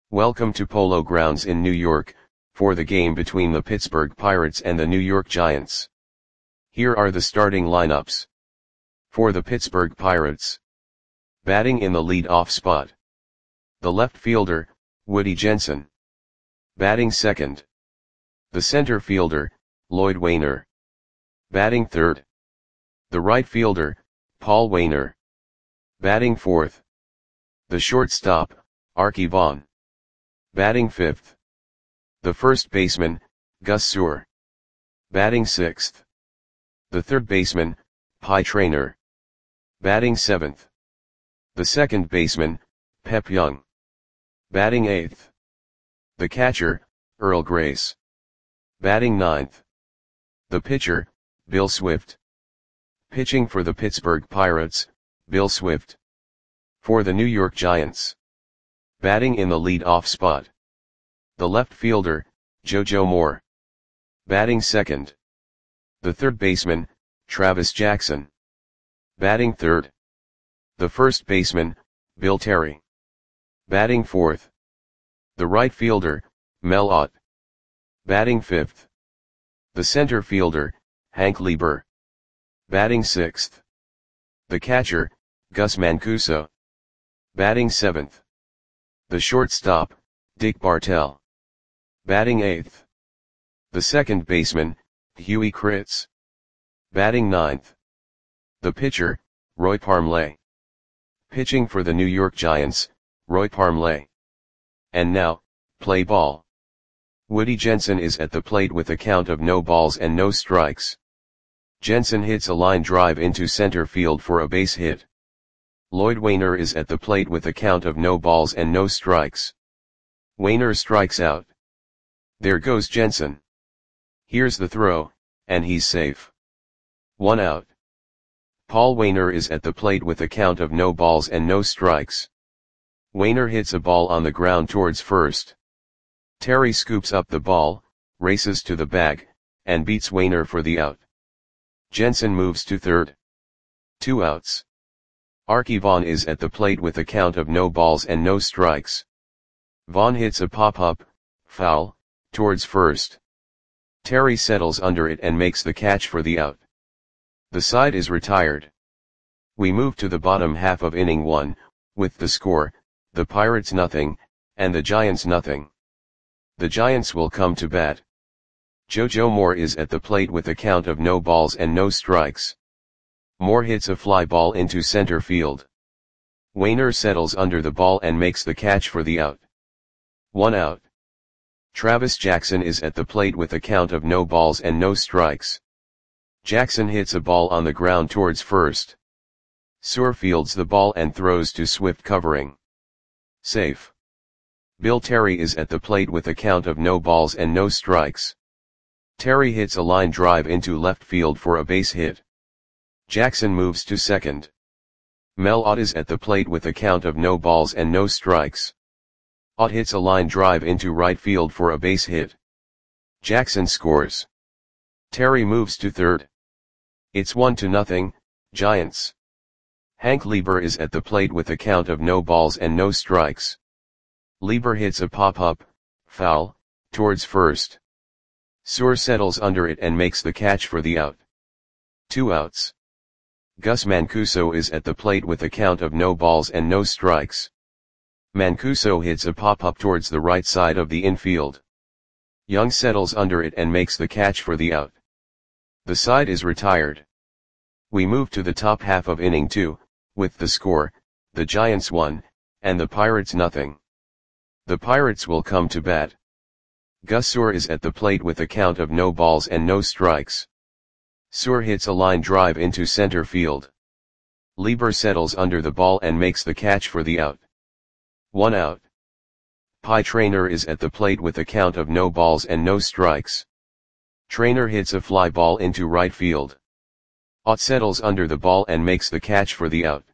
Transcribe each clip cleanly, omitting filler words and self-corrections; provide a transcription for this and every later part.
Welcome to Polo Grounds in New York, for the game between the Pittsburgh Pirates and the New York Giants. Here are the starting lineups. For the Pittsburgh Pirates. Batting in the lead-off spot. The left fielder, Woody Jensen. Batting second. The center fielder, Lloyd Waner. Batting third. The right fielder, Paul Waner. Batting fourth. The shortstop, Arky Vaughan. Batting fifth. The first baseman, Gus Suhr. Batting sixth. The third baseman, Pie Traynor. Batting seventh. The second baseman, Pep Young. Batting eighth. The catcher, Earl Grace. Batting ninth. The pitcher, Bill Swift. Pitching for the Pittsburgh Pirates, Bill Swift. For the New York Giants. Batting in the lead-off spot. The left fielder, JoJo Moore. Batting second. The third baseman, Travis Jackson. Batting third. The first baseman, Bill Terry. Batting fourth. The right fielder, Mel Ott. Batting fifth. The center fielder, Hank Lieber. Batting sixth. The catcher, Gus Mancuso. Batting seventh. The shortstop, Dick Bartell. Batting eighth. The second baseman, Huey Kritz. Batting ninth. The pitcher, Roy Parmley. Pitching for the New York Giants, Roy Parmley. And now, play ball. Woody Jensen is at the plate with a count of no balls and no strikes. Jensen hits a line drive into center field for a base hit. Lloyd Waner is at the plate with a count of no balls and no strikes. Waner strikes out. There goes Jensen. Here's the throw, and he's safe. 1 out. Paul Waner is at the plate with a count of no balls and no strikes. Waner hits a ball on the ground towards first. Terry scoops up the ball, races to the bag, and beats Waner for the out. Jensen moves to third. 2 outs. Arky Vaughan is at the plate with a count of no balls and no strikes. Vaughan hits a pop-up, foul, towards first. Terry settles under it and makes the catch for the out. The side is retired. We move to the bottom half of inning 1, with the score, the Pirates nothing, and the Giants nothing. The Giants will come to bat. JoJo Moore is at the plate with a count of no balls and no strikes. Moore hits a fly ball into center field. Waner settles under the ball and makes the catch for the out. 1 out. Travis Jackson is at the plate with a count of no balls and no strikes. Jackson hits a ball on the ground towards first. Suhr fields the ball and throws to Swift covering. Safe. Bill Terry is at the plate with a count of no balls and no strikes. Terry hits a line drive into left field for a base hit. Jackson moves to second. Mel Ott is at the plate with a count of no balls and no strikes. Ott hits a line drive into right field for a base hit. Jackson scores. Terry moves to third. It's 1-0, Giants. Hank Lieber is at the plate with a count of no balls and no strikes. Lieber hits a pop-up, foul, towards first. Suhr settles under it and makes the catch for the out. 2 outs. Gus Mancuso is at the plate with a count of no balls and no strikes. Mancuso hits a pop-up towards the right side of the infield. Young settles under it and makes the catch for the out. The side is retired. We move to the top half of inning 2, with the score, the Giants 1, and the Pirates nothing. The Pirates will come to bat. Gus Suhr is at the plate with a count of no balls and no strikes. Suhr hits a line drive into center field. Lieber settles under the ball and makes the catch for the out. 1 out. Pie Traynor is at the plate with a count of no balls and no strikes. Traynor hits a fly ball into right field. Ott settles under the ball and makes the catch for the out.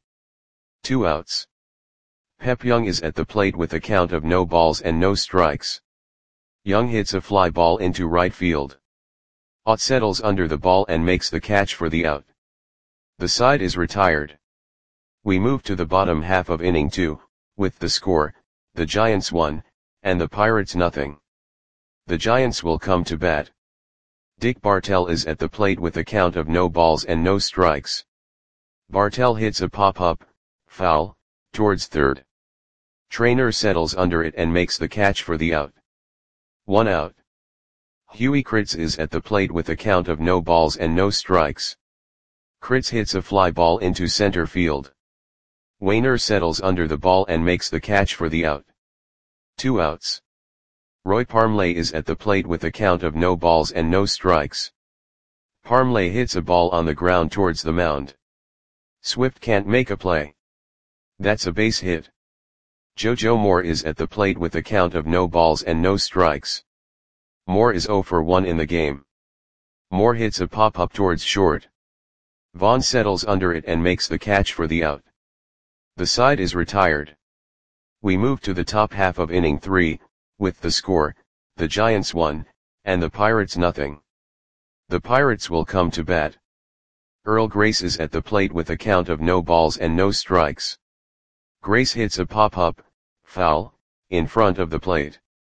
2 outs. Pep Young is at the plate with a count of no balls and no strikes. Young hits a fly ball into right field. Ott settles under the ball and makes the catch for the out. The side is retired. We move to the bottom half of inning 2, with the score, the Giants 1, and the Pirates nothing. The Giants will come to bat. Dick Bartell is at the plate with a count of no balls and no strikes. Bartell hits a pop-up, foul, towards third. Trainer settles under it and makes the catch for the out. 1 out. Huey Kritz is at the plate with a count of no balls and no strikes. Kritz hits a fly ball into center field. Wainer settles under the ball and makes the catch for the out. 2 outs. Roy Parmley is at the plate with a count of no balls and no strikes. Parmley hits a ball on the ground towards the mound. Swift can't make a play. That's a base hit. JoJo Moore is at the plate with a count of no balls and no strikes. Moore is 0 for 1 in the game. Moore hits a pop-up towards short. Vaughn settles under it and makes the catch for the out. The side is retired. We move to the top half of inning 3, with the score, the Giants 1, and the Pirates nothing. The Pirates will come to bat. Earl Grace is at the plate with a count of no balls and no strikes. Grace hits a pop-up, foul, in front of the plate.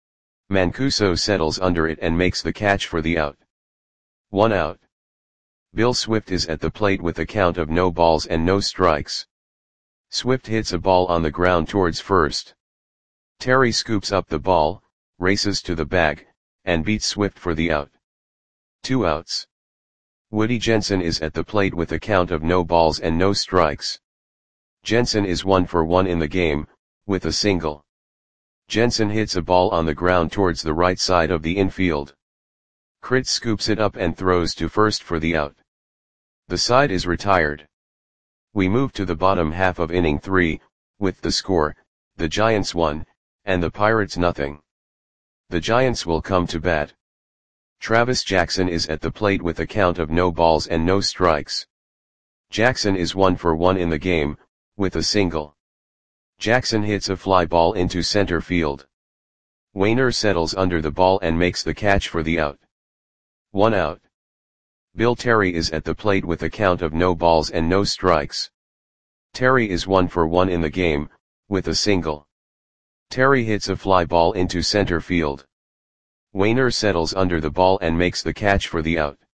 Mancuso settles under it and makes the catch for the out. 1 out. Bill Swift is at the plate with a count of no balls and no strikes. Swift hits a ball on the ground towards first. Terry scoops up the ball, races to the bag, and beats Swift for the out. 2 outs. Woody Jensen is at the plate with a count of no balls and no strikes. Jensen is 1 for 1 in the game, with a single. Jensen hits a ball on the ground towards the right side of the infield. Kritz scoops it up and throws to first for the out. The side is retired. We move to the bottom half of inning 3, with the score, the Giants 1, and the Pirates nothing. The Giants will come to bat. Travis Jackson is at the plate with a count of no balls and no strikes. Jackson is 1 for 1 in the game, with a single. Jackson hits a fly ball into center field. Wainer settles under the ball and makes the catch for the out. 1 out. Bill Terry is at the plate with a count of no balls and no strikes. Terry is 1 for 1 in the game, with a single. Terry hits a fly ball into center field. Wainer settles under the ball and makes the catch for the out.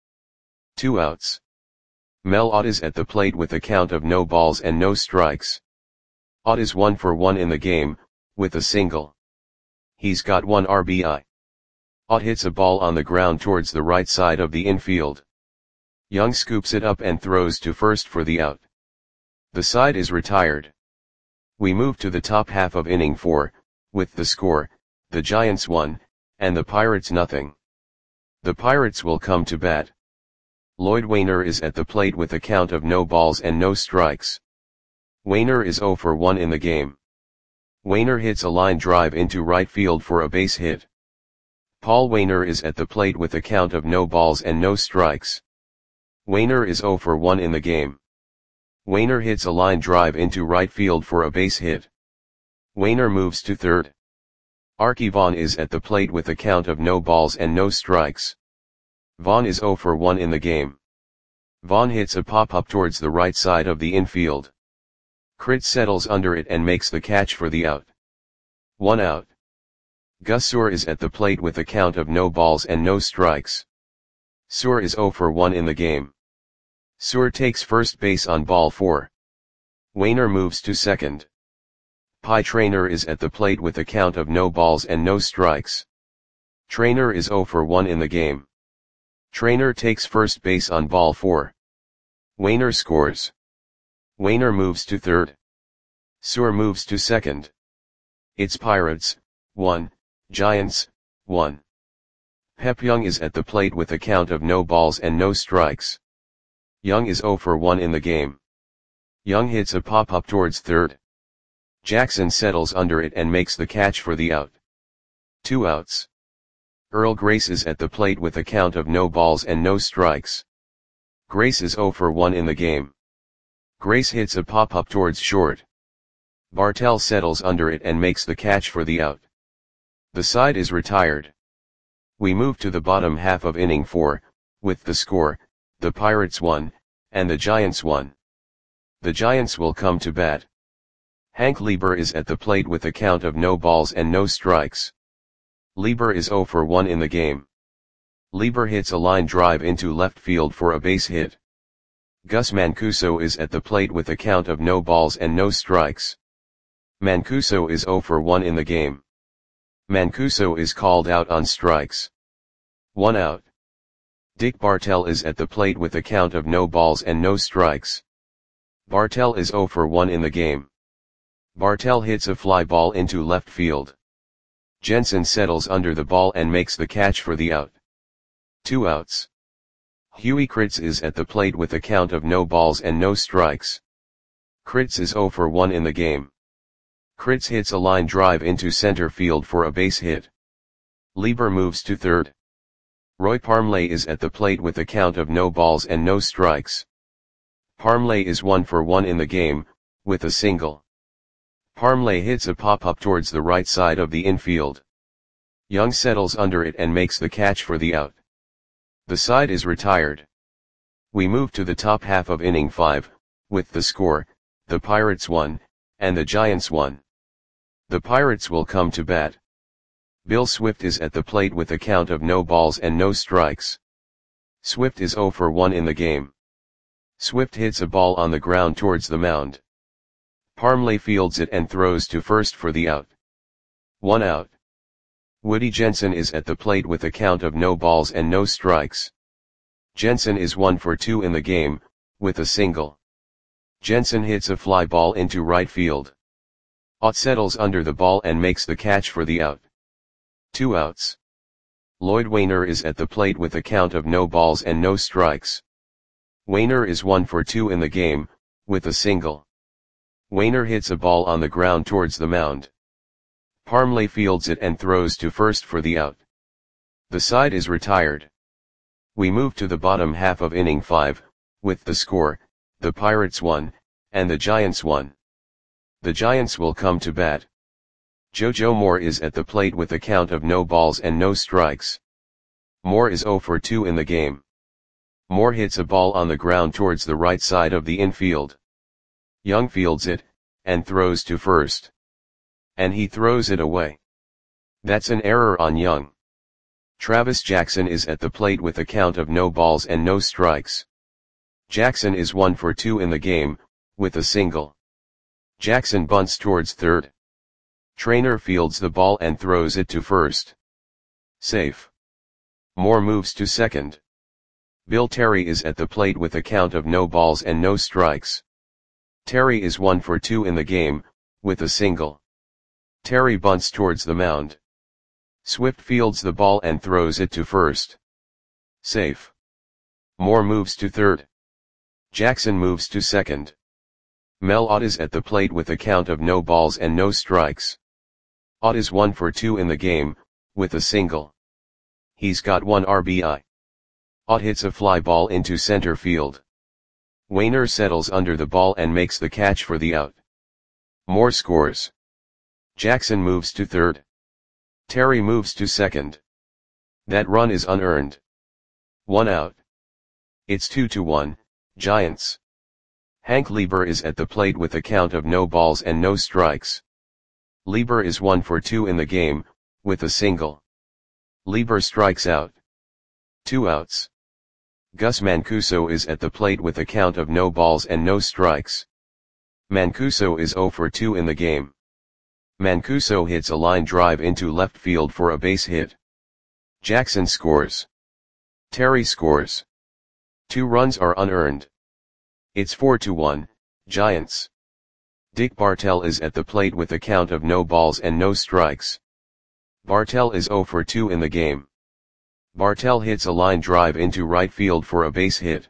2 outs. Mel Ott is at the plate with a count of no balls and no strikes. Ott is 1 for 1 in the game, with a single. He's got 1 RBI. Ott hits a ball on the ground towards the right side of the infield. Young scoops it up and throws to first for the out. The side is retired. We move to the top half of inning 4, with the score, the Giants 1, and the Pirates nothing. The Pirates will come to bat. Lloyd Wainer is at the plate with a count of no balls and no strikes. Wainer is 0 for 1 in the game. Wainer hits a line drive into right field for a base hit. Paul Wainer is at the plate with a count of no balls and no strikes. Wainer is 0 for 1 in the game. Wainer hits a line drive into right field for a base hit. Wainer moves to third. Archie Vaughn is at the plate with a count of no balls and no strikes. Vaughn is 0 for 1 in the game. Vaughn hits a pop-up towards the right side of the infield. Kritz settles under it and makes the catch for the out. 1 out. Gus Suhr is at the plate with a count of no balls and no strikes. Suhr is 0 for 1 in the game. Suhr takes first base on ball 4. Wainer moves to second. Pie Traynor is at the plate with a count of no balls and no strikes. Traynor is 0 for 1 in the game. Traynor takes first base on ball 4. Wainer scores. Wainer moves to third. Suhr moves to second. It's Pirates, 1, Giants, 1. Pep Young is at the plate with a count of no balls and no strikes. Young is 0 for 1 in the game. Young hits a pop-up towards third. Jackson settles under it and makes the catch for the out. 2 outs. Earl Grace is at the plate with a count of no balls and no strikes. Grace is 0 for 1 in the game. Grace hits a pop-up towards short. Bartell settles under it and makes the catch for the out. The side is retired. We move to the bottom half of inning 4, with the score, the Pirates 1, and the Giants 1. The Giants will come to bat. Hank Lieber is at the plate with a count of no balls and no strikes. Lieber is 0 for 1 in the game. Lieber hits a line drive into left field for a base hit. Gus Mancuso is at the plate with a count of no balls and no strikes. Mancuso is 0 for 1 in the game. Mancuso is called out on strikes. 1 out. Dick Bartell is at the plate with a count of no balls and no strikes. Bartell is 0 for 1 in the game. Bartell hits a fly ball into left field. Jensen settles under the ball and makes the catch for the out. 2 outs. Huey Kritz is at the plate with a count of no balls and no strikes. Kritz is 0 for 1 in the game. Kritz hits a line drive into center field for a base hit. Lieber moves to third. Roy Parmley is at the plate with a count of no balls and no strikes. Parmley is 1 for 1 in the game, with a single. Parmley hits a pop-up towards the right side of the infield. Young settles under it and makes the catch for the out. The side is retired. We move to the top half of inning 5, with the score, the Pirates 1, and the Giants 1. The Pirates will come to bat. Bill Swift is at the plate with a count of no balls and no strikes. Swift is 0 for 1 in the game. Swift hits a ball on the ground towards the mound. Parmley fields it and throws to first for the out. 1 out. Woody Jensen is at the plate with a count of no balls and no strikes. Jensen is 1 for 2 in the game, with a single. Jensen hits a fly ball into right field. Ott settles under the ball and makes the catch for the out. 2 outs. Lloyd Wainer is at the plate with a count of no balls and no strikes. Wainer is 1 for 2 in the game, with a single. Wainer hits a ball on the ground towards the mound. Parmley fields it and throws to first for the out. The side is retired. We move to the bottom half of inning 5, with the score, the Pirates 1, and the Giants 1. The Giants will come to bat. JoJo Moore is at the plate with a count of no balls and no strikes. Moore is 0 for 2 in the game. Moore hits a ball on the ground towards the right side of the infield. Young fields it, and throws to first. And he throws it away. That's an error on Young. Travis Jackson is at the plate with a count of no balls and no strikes. Jackson is 1 for 2 in the game, with a single. Jackson bunts towards third. Trainer fields the ball and throws it to first. Safe. Moore moves to second. Bill Terry is at the plate with a count of no balls and no strikes. Terry is 1 for 2 in the game, with a single. Terry bunts towards the mound. Swift fields the ball and throws it to first. Safe. Moore moves to third. Jackson moves to second. Mel Ott is at the plate with a count of no balls and no strikes. Ott is 1 for 2 in the game, with a single. He's got 1 RBI. Ott hits a fly ball into center field. Wainer settles under the ball and makes the catch for the out. Moore scores. Jackson moves to third. Terry moves to second. That run is unearned. 1 out. It's 2-1, Giants. Hank Lieber is at the plate with a count of no balls and no strikes. Lieber is 1 for 2 in the game, with a single. Lieber strikes out. 2 outs. Gus Mancuso is at the plate with a count of no balls and no strikes. Mancuso is 0 for 2 in the game. Mancuso hits a line drive into left field for a base hit. Jackson scores. Terry scores. 2 runs are unearned. It's 4-1, Giants. Dick Bartell is at the plate with a count of no balls and no strikes. Bartell is 0 for 2 in the game. Bartell hits a line drive into right field for a base hit.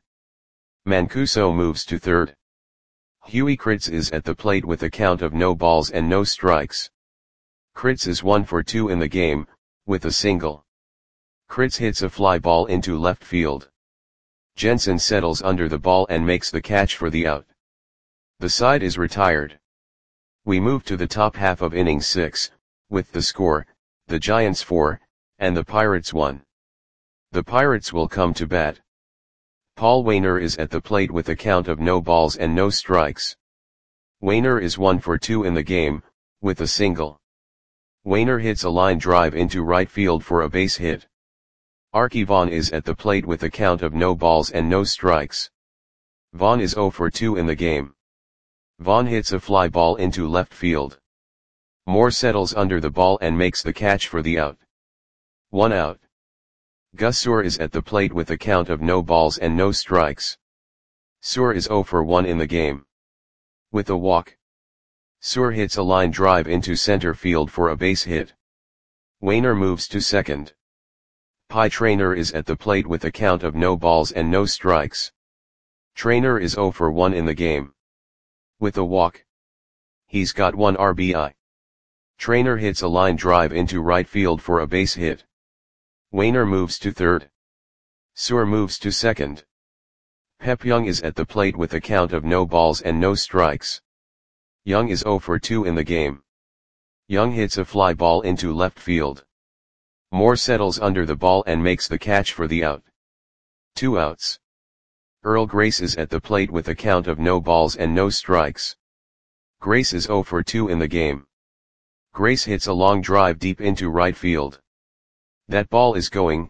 Mancuso moves to third. Huey Kritz is at the plate with a count of no balls and no strikes. Kritz is 1 for 2 in the game, with a single. Kritz hits a fly ball into left field. Jensen settles under the ball and makes the catch for the out. The side is retired. We move to the top half of inning 6, with the score, the Giants 4, and the Pirates 1. The Pirates will come to bat. Paul Wainer is at the plate with a count of no balls and no strikes. Wainer is 1 for 2 in the game, with a single. Wainer hits a line drive into right field for a base hit. Arky Vaughan is at the plate with a count of no balls and no strikes. Vaughan is 0 for 2 in the game. Vaughan hits a fly ball into left field. Moore settles under the ball and makes the catch for the out. 1 out. Gus Suhr is at the plate with a count of no balls and no strikes. Suhr is 0 for 1 in the game. With a walk, Suhr hits a line drive into center field for a base hit. Wainer moves to second. Pie Traynor is at the plate with a count of no balls and no strikes. Traynor is 0 for 1 in the game. With a walk, he's got 1 RBI. Traynor hits a line drive into right field for a base hit. Wainer moves to third. Suhr moves to second. Pep Young is at the plate with a count of no balls and no strikes. Young is 0 for 2 in the game. Young hits a fly ball into left field. Moore settles under the ball and makes the catch for the out. 2 outs. Earl Grace is at the plate with a count of no balls and no strikes. Grace is 0 for 2 in the game. Grace hits a long drive deep into right field. That ball is gone.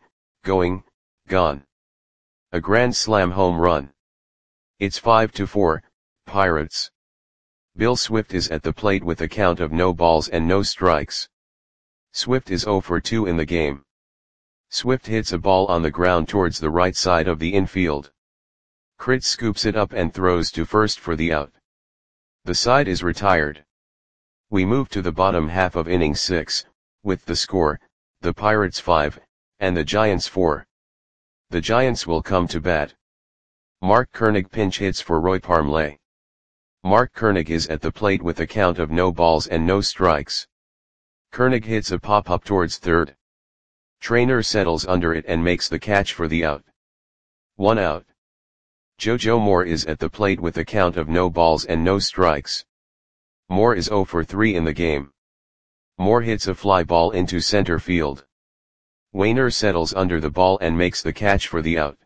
A grand slam home run. It's 5-4, Pirates. Bill Swift is at the plate with a count of no balls and no strikes. Swift is 0 for 2 in the game. Swift hits a ball on the ground towards the right side of the infield. Crit scoops it up and throws to first for the out. The side is retired. We move to the bottom half of inning 6, with the score, the Pirates 5, and the Giants 4. The Giants will come to bat. Mark Koenig pinch hits for Roy Parmley. Mark Koenig is at the plate with a count of no balls and no strikes. Koenig hits a pop-up towards third. Traynor settles under it and makes the catch for the out. 1 out. JoJo Moore is at the plate with a count of no balls and no strikes. Moore is 0 for 3 in the game. Moore hits a fly ball into center field. Wainer settles under the ball and makes the catch for the out.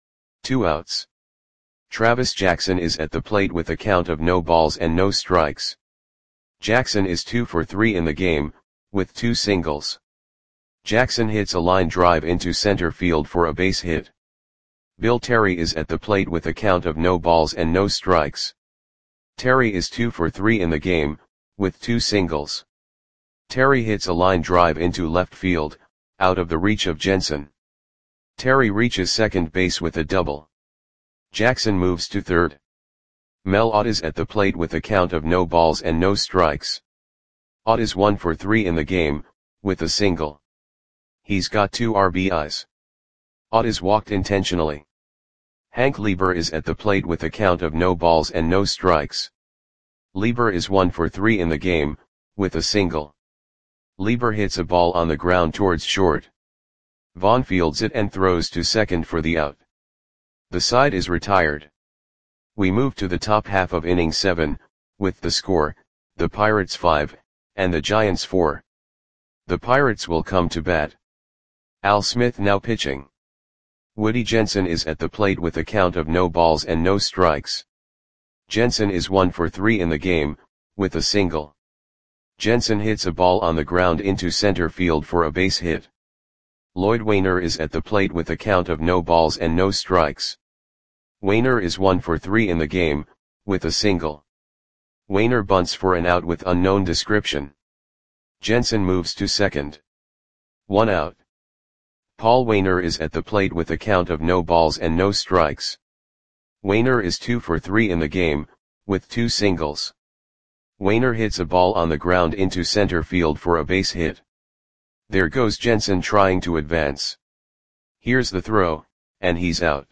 2 outs. Travis Jackson is at the plate with a count of no balls and no strikes. Jackson is 2 for 3 in the game, with 2 singles. Jackson hits a line drive into center field for a base hit. Bill Terry is at the plate with a count of no balls and no strikes. Terry is 2 for 3 in the game, with 2 singles. Terry hits a line drive into left field, out of the reach of Jensen. Terry reaches second base with a double. Jackson moves to third. Mel Ott is at the plate with a count of no balls and no strikes. Ott is 1 for 3 in the game, with a single. He's got 2 RBIs. Ott is walked intentionally. Hank Lieber is at the plate with a count of no balls and no strikes. Lieber is 1 for 3 in the game, with a single. Lieber hits a ball on the ground towards short. Vaughn fields it and throws to second for the out. The side is retired. We move to the top half of inning 7, with the score, the Pirates 5, and the Giants 4. The Pirates will come to bat. Al Smith now pitching. Woody Jensen is at the plate with a count of no balls and no strikes. Jensen is 1 for 3 in the game, with a single. Jensen hits a ball on the ground into center field for a base hit. Lloyd Wainer is at the plate with a count of no balls and no strikes. Wainer is 1 for 3 in the game, with a single. Wainer bunts for an out with unknown description. Jensen moves to second. 1 out. Paul Wainer is at the plate with a count of no balls and no strikes. Wainer is 2 for 3 in the game, with 2 singles. Wainer hits a ball on the ground into center field for a base hit. There goes Jensen trying to advance. Here's the throw, and he's out.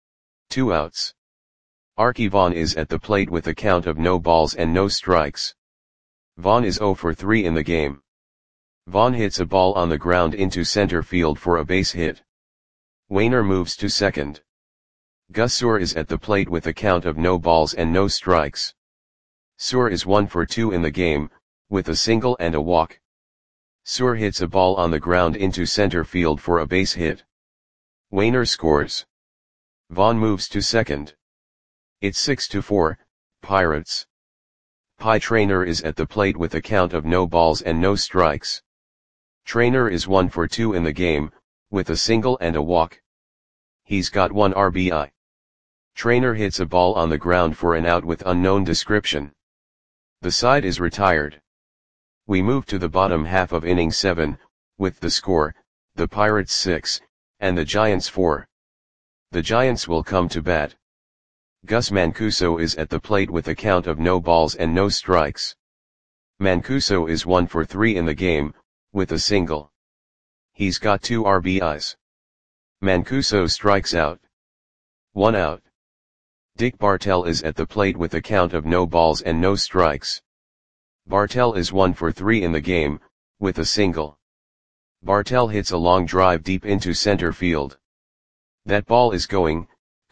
2 outs. Arky Vaughan is at the plate with a count of no balls and no strikes. Vaughan is 0 for 3 in the game. Vaughan hits a ball on the ground into center field for a base hit. Wainer moves to second. Gus Suhr is at the plate with a count of no balls and no strikes. Suhr is 1 for 2 in the game, with a single and a walk. Suhr hits a ball on the ground into center field for a base hit. Wainer scores. Vaughan moves to second. It's 6-4, Pirates. Pi Trainer is at the plate with a count of no balls and no strikes. Trainer is 1 for 2 in the game, with a single and a walk. He's got 1 RBI. Trainer hits a ball on the ground for an out with unknown description. The side is retired. We move to the bottom half of inning 7, with the score, the Pirates 6, and the Giants 4. The Giants will come to bat. Gus Mancuso is at the plate with a count of no balls and no strikes. Mancuso is 1 for 3 in the game, with a single. He's got 2 RBIs. Mancuso strikes out. 1 out. Dick Bartell is at the plate with a count of no balls and no strikes. Bartell is 1 for 3 in the game, with a single. Bartell hits a long drive deep into center field. That ball is gone.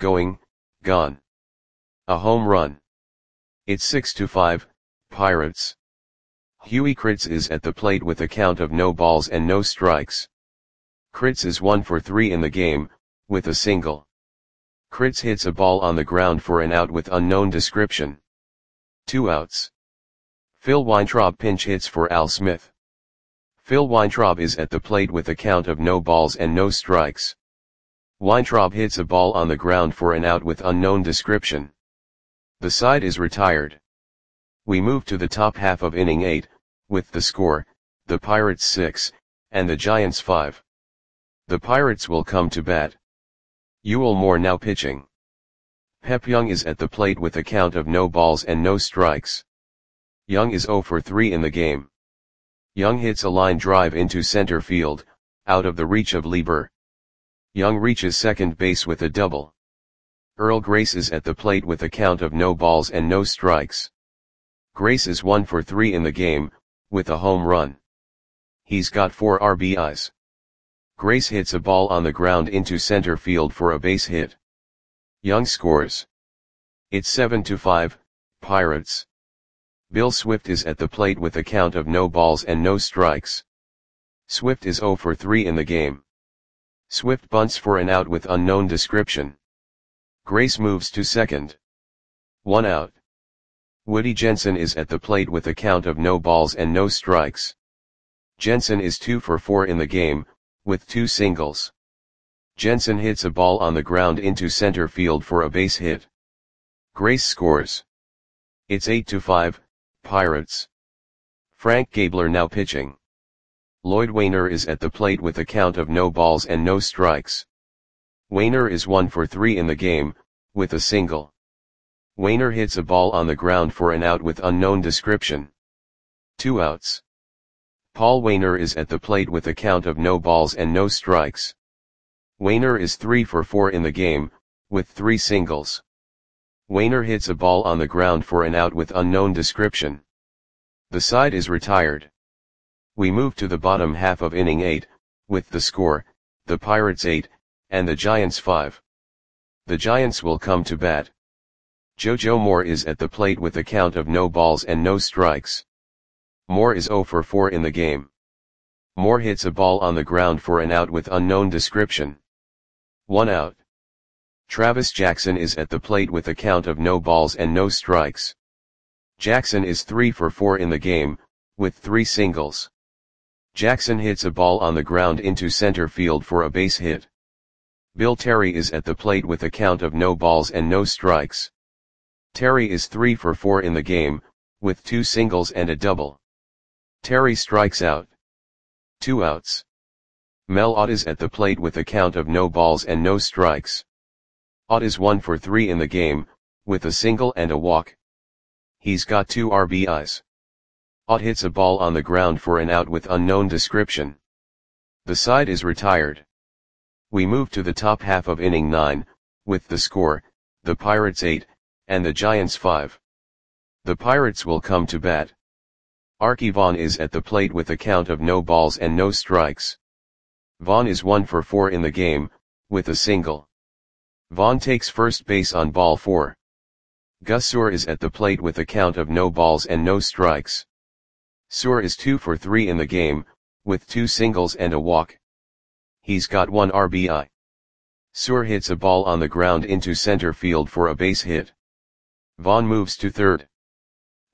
A home run. It's 6-5, Pirates. Huey Kritz is at the plate with a count of no balls and no strikes. Kritz is 1 for 3 in the game, with a single. Kritz hits a ball on the ground for an out with unknown description. 2 outs. Phil Weintraub pinch hits for Al Smith. Phil Weintraub is at the plate with a count of no balls and no strikes. Weintraub hits a ball on the ground for an out with unknown description. The side is retired. We move to the top half of inning 8, with the score, the Pirates 6, and the Giants 5. The Pirates will come to bat. Ewell Moore now pitching. Pep Young is at the plate with a count of no balls and no strikes. Young is 0 for 3 in the game. Young hits a line drive into center field, out of the reach of Lieber. Young reaches second base with a double. Earl Grace is at the plate with a count of no balls and no strikes. Grace is 1 for 3 in the game, with a home run. He's got 4 RBIs. Grace hits a ball on the ground into center field for a base hit. Young scores. It's 7-5, Pirates. Bill Swift is at the plate with a count of no balls and no strikes. Swift is 0 for 3 in the game. Swift bunts for an out with unknown description. Grace moves to second. 1 out. Woody Jensen is at the plate with a count of no balls and no strikes. Jensen is 2 for 4 in the game, with 2 singles. Jensen hits a ball on the ground into center field for a base hit. Grace scores. It's 8-5, Pirates. Frank Gabler now pitching. Lloyd Wainer is at the plate with a count of no balls and no strikes. Wainer is 1 for 3 in the game, with a single. Wainer hits a ball on the ground for an out with unknown description. 2 outs. Paul Wainer is at the plate with a count of no balls and no strikes. Wainer is 3 for 4 in the game, with 3 singles. Wainer hits a ball on the ground for an out with unknown description. The side is retired. We move to the bottom half of inning 8, with the score, the Pirates 8, and the Giants 5. The Giants will come to bat. JoJo Moore is at the plate with a count of no balls and no strikes. Moore is 0 for 4 in the game. Moore hits a ball on the ground for an out with unknown description. 1 out. Travis Jackson is at the plate with a count of no balls and no strikes. Jackson is 3 for 4 in the game, with 3 singles. Jackson hits a ball on the ground into center field for a base hit. Bill Terry is at the plate with a count of no balls and no strikes. Terry is 3 for 4 in the game, with 2 singles and a double. Terry strikes out. 2 outs. Mel Ott is at the plate with a count of no balls and no strikes. Ott is 1 for 3 in the game, with a single and a walk. He's got 2 RBIs. Ott hits a ball on the ground for an out with unknown description. The side is retired. We move to the top half of inning 9, with the score, the Pirates 8, and the Giants 5. The Pirates will come to bat. Archie Vaughn is at the plate with a count of no balls and no strikes. Vaughn is 1 for 4 in the game, with a single. Vaughn takes first base on ball 4. Gus Suhr is at the plate with a count of no balls and no strikes. Suhr is 2 for 3 in the game, with 2 singles and a walk. He's got 1 RBI. Suhr hits a ball on the ground into center field for a base hit. Vaughn moves to third.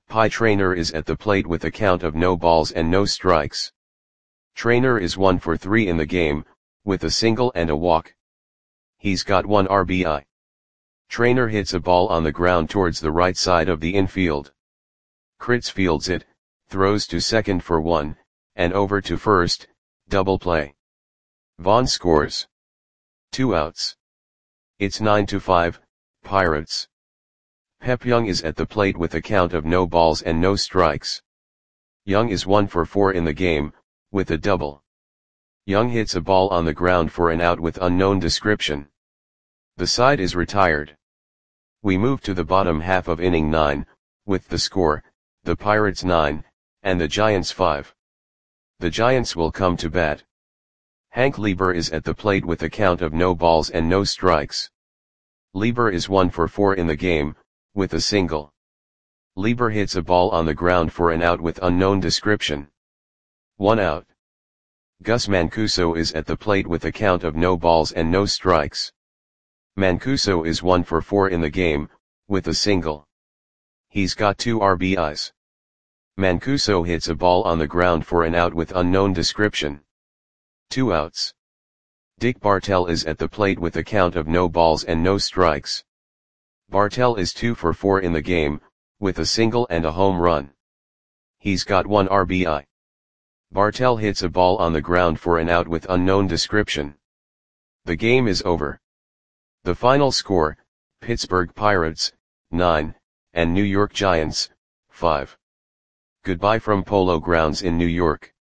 Pie Trainer is at the plate with a count of no balls and no strikes. Trainer is 1 for 3 in the game, with a single and a walk. He's got 1 RBI. Trainer hits a ball on the ground towards the right side of the infield. Kritz fields it, throws to second for 1, and over to first, double play. Vaughn scores. 2 outs. It's 9-5, Pirates. Pep Young is at the plate with a count of no balls and no strikes. Young is 1 for 4 in the game, with a double. Young hits a ball on the ground for an out with unknown description. The side is retired. We move to the bottom half of inning 9, with the score, the Pirates 9, and the Giants 5. The Giants will come to bat. Hank Lieber is at the plate with a count of no balls and no strikes. Lieber is 1 for 4 in the game, with a single. Lieber hits a ball on the ground for an out with unknown description. 1 out. Gus Mancuso is at the plate with a count of no balls and no strikes. Mancuso is 1 for 4 in the game, with a single. He's got 2 RBIs. Mancuso hits a ball on the ground for an out with unknown description. 2 outs. Dick Bartell is at the plate with a count of no balls and no strikes. Bartell is 2 for 4 in the game, with a single and a home run. He's got 1 RBI. Bartell hits a ball on the ground for an out with unknown description. The game is over. The final score, Pittsburgh Pirates, 9, and New York Giants, 5. Goodbye from Polo Grounds in New York.